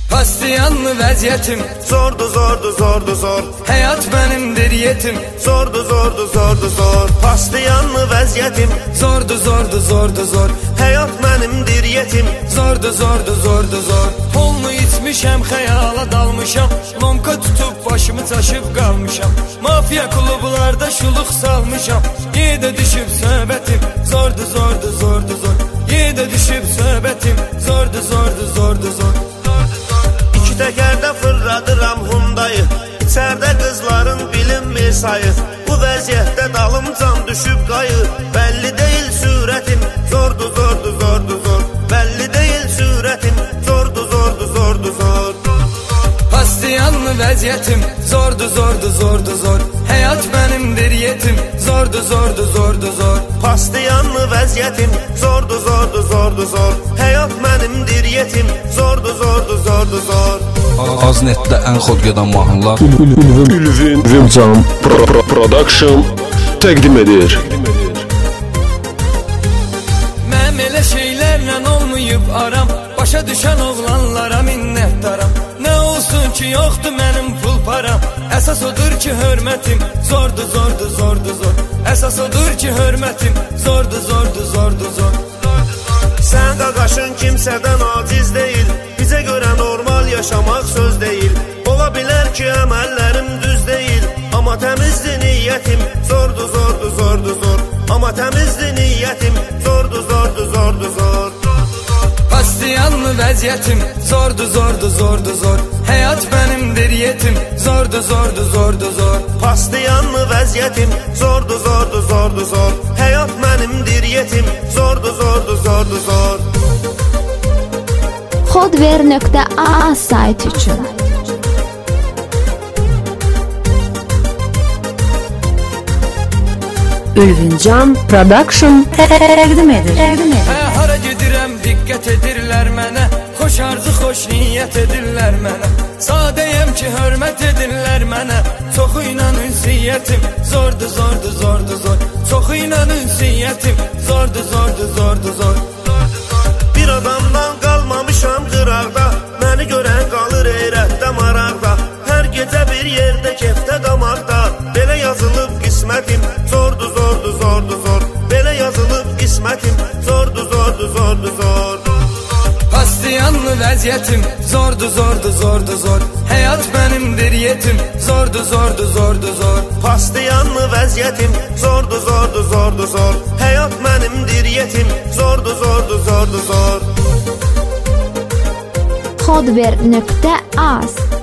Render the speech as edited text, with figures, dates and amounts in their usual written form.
Pastiyanlı vəziyyətim Zordu zordu zordu zor. Həyat mənimdir yetim Zordu zordu zordu zor. Pastiyanlı vəziyyətim Zordu zordu zordu zor. Həyat mənimdir yetim Zordu zordu zordu zor. Polnu içmişəm, xəyala dalmışam, lonka tutub başımı çaşıb qalmışam. Mafiya klublarda şuluq salmışam. Yedə düşüb söhbətim Zordu zordu zordu zor. Yedə düşüb söhbətim Zordu zordu zordu zor. İki təkərdə fırladıram Hyundai'ı. İçərdə qızların bilinmir sayı. Bu vəziyyətdə dalımcan düşüb qayı. Bəlli deyil sürətim Zordu zordu zordu zor. Bəlli deyil sürətim Zordu zordu zordu zor. Pastiyanlı vəziyyətim Zordu zordu zordu zor. Həyat mənimdir yetim Zordu zordu zordu zor. Pastiyanlı vəziyyətim Zordu zordu zordu zor. Həyat mənimdir yetim Zordu zordu zordu zor. Aznetdə ən xodqedan mahnılar Ülvin Cam Production təqdim edir. Mənim elə şeylərlə olmayıb aram. Başa düşən oğlanlara minnətdaram. Nə olsun ki yoxdur mənim pul param. Əsas odur ki hörmətim Zordu zordu zordu zor. Əsas odur ki hörmətim Zordu zordu zordu zor. Sən qaqaşın kimsədən aciz deyil. Bizə görə normal yaşamaq söz deyil. Ola bilər ki əməllərim düz deyil. Amma təmizdir niyyətim Zordu zordu zordu zor. Amma təmizdir niyyətim Zordu zordu zordu zor. Pastiyanlı vəziyyətim Zordu zordu zordu zor. Həyat mənimdir yetim Zordu zordu zordu zor. Pastiyanlı vəziyyətim Zordu zordu zordu zor. Həyat mənimdir yetim Zordu zordu zordu zor. Xodver.a sayt üçün Ülvin Cam Production təqdim edir. Hara gedirəm diqqət edirlər mənə. Xoş arzu, xoş niyyət edirlər mənə. Sadəyəm ki hörmət edirlər mənə. Çoxu ilə ünsiyyətim Zordu zordu zordu zor. Çoxu ilə ünsiyyətim Zordu zordu zordu zor. Bir adamdan qalmamışam qıraqda. Məni görən qalır heyrətdə maraqda. Hər gecə bir yerdə kefdə damaqda. Belə yazılıb qismətim Zordu zordu zordu zor. Belə yazılıb qismətim Zordu zordu zordu zor. Pastiyanlı vəziyyətim Zordu zordu zordu zor. Həyat mənimdir yetim Zordu zordu zordu zor. Pastiyanlı vəziyyətim Zordu zordu zordu zor. Həyat mənimdir yetim Zordu zordu zordu zor. Xodver.a